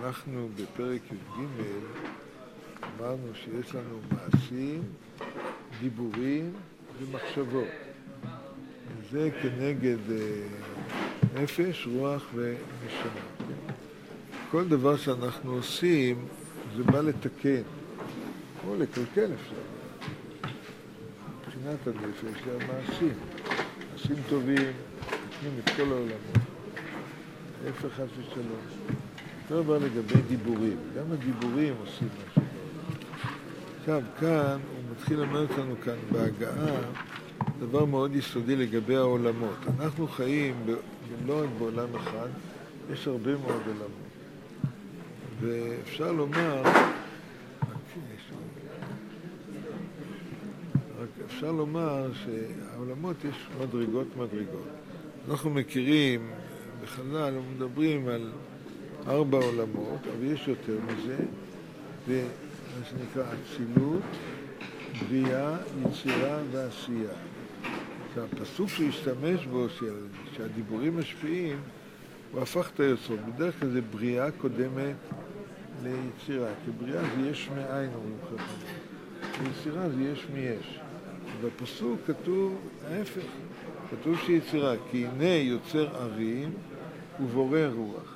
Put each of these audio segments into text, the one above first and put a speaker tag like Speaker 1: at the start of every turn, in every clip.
Speaker 1: אנחנו בפרק י"ג אמרנו שיש לנו מעשים, דיבורים ומחשבות. זה כנגד נפש, רוח ונשמה. כל דבר שאנחנו עושים זה בא לתקן, או לקלקל אפשר. מבחינת הנפש זה המעשים. מעשים טובים, נותנים את כל העולמות. ההפך חס ושלום. אותו דבר לגבי דיבורים. גם הדיבורים עושים משהו. עכשיו, כאן הוא מתחיל לומר אותנו כאן בהגעה דבר מאוד יסודי לגבי העולמות. אנחנו חיים לא רק בעולם אחד, יש הרבה מאוד עולמות. ואפשר לומר, אפשר לומר שהעולמות יש מדרגות. אנחנו מכירים בחז"ל, מדברים על 4 עולמות, אבל יש יותר מזה, ומה שנקרא אצילות, בריאה, יצירה ועשייה. הפסוק שהשתמש בו, שהדיבורים משפיעים, הוא הפך את היוצרות. בדרך כלל זה בריאה קודמת ליצירה, כי בריאה זה יש מאין, אומרים חכמים. ויצירה זה יש מיש. בפסוק כתוב ההפך, כתוב שיצירה, כי הנה יוצר ערים ובורא רוח.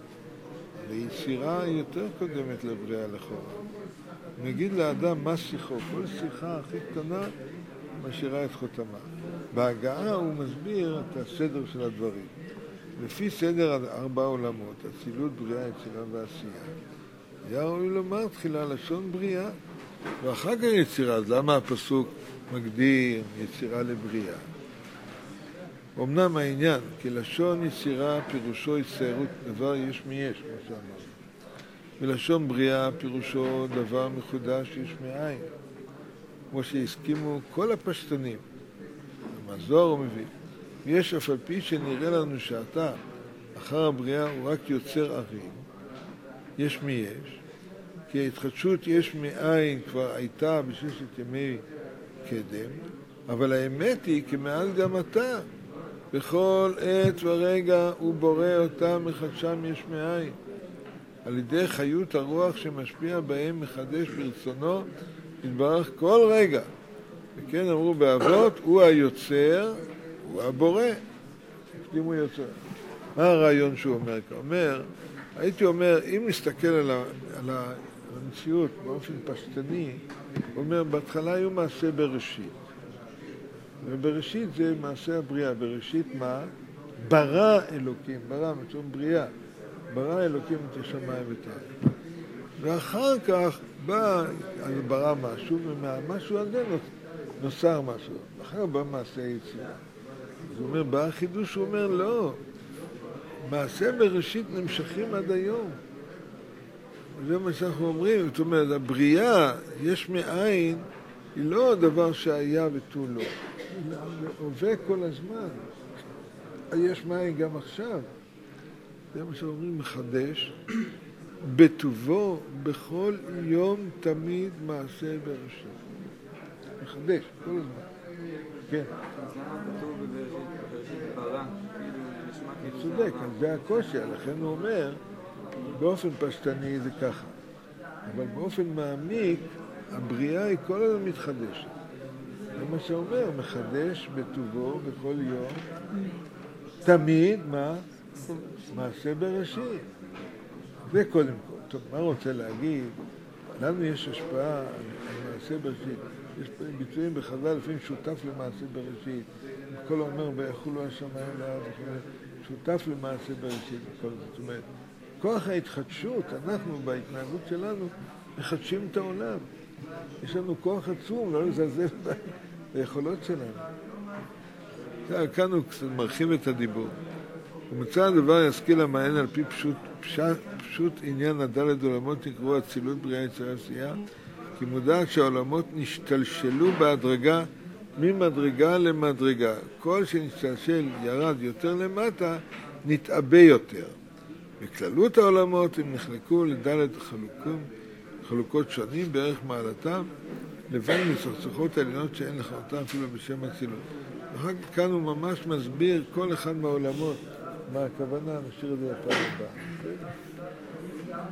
Speaker 1: ויצירה היא יותר קודמת לבריאה לכאורה. נגיד לאדם מה שיחו, כל שיחה הכי קטנה משאירה את חותמה. בהגעה הוא מסביר את הסדר של הדברים. לפי סדר 4 עולמות, אצילות, בריאה, יצירה ועשייה. היה ראוי לומר תחילה לשון בריאה, ואחר כך יצירה. אז למה הפסוק מגדיר יצירה לבריאה? אמנם העניין, כי לשון יצירה פירושו הצטיירות דבר יש מיש, כמו שאמרנו. ולשון בריאה פירושו דבר מחודש יש מאין. כמו שהסכימו כל הפשטנים. המזוהר הוא מביא. יש אף על פי שנראה לנו שעתה אחר הבריאה הוא רק יוצר ערים, יש מיש, כי ההתחדשות יש מאין כבר הייתה בששת ימי קדם, אבל האמת היא כמעט גם אתה, בכל עת ורגע הוא בורא אותם מחדשם יש מאין. על ידי חיות הרוח שמשפיע בהם מחדש ברצונו, יתברך כל רגע. וכן אמרו באבות, הוא היוצר, הוא הבורא. אם הוא יוצר. מה הרעיון שהוא אומר? הוא אומר, הייתי אומר, אם נסתכל על המציאות באופן פשטני, הוא אומר, בהתחלה היו מעשה בראשית. ובראשית זה מעשה הבריאה. בראשית מה? ברא אלוקים, ברא, מצום בריאה. ברא אלוקים את השמיים ואת הארץ. ואחר כך בא, ברא משהו, ומהמשהו הזה נוצר משהו. אחר בא מעשה יצירה. אז הוא אומר, בא החידוש, הוא אומר, לא. מעשה בראשית נמשכים עד היום. זה מה שאנחנו אומרים. זאת אומרת, הבריאה, יש מאין, היא לא דבר שהיה ותו לא. היא עובד כל הזמן. יש מאין גם עכשיו. זה מה שאומרים, מחדש. בטובו, בכל יום תמיד מעשה בראשית. מחדש, כל הזמן. כן.
Speaker 2: אז למה כתוב בראשית ברא?
Speaker 1: הוא צודק, אז זה הקושי, לכן הוא אומר, באופן פשטני זה ככה. אבל באופן מעמיק, הבריאה היא כל הזמן מתחדשת. זה מה שאומר, מחדש בטובו בכל יום, תמיד, מה? מעשה בראשית. זה קודם כל. טוב, מה רוצה להגיד? לנו יש השפעה על מעשה בראשית. יש ביטויים בחז"ל, לפעמים שותף למעשה בראשית. כל אומר, ויחולו השמיים לארץ, שותף למעשה בראשית. זאת אומרת, כוח ההתחדשות, אנחנו בהתנהגות שלנו, מחדשים את העולם. יש לנו כוח עצום, לא לזלזל ביכולות שלנו. כאן הוא קצת מרחיב את הדיבור. ומצא הדבר ישכיל המעיין על פי פשוט עניין הדלת עולמות נקראו אצילות בריאה יצירה עשייה, כי מודע שהעולמות נשתלשלו בהדרגה ממדרגה למדרגה. כל שנשתלשל ירד יותר למטה, נתעבה יותר. בכללות העולמות הם נחלקו לדלת חלוקות שונים בערך מעלתם, לבין מצחצחות העליונות שאין לכאורתם אפילו בשם אצילות. ואחר כך כאן הוא ממש מסביר כל אחד מהעולמות מה הכוונה, נשאיר את זה לפעם הבאה.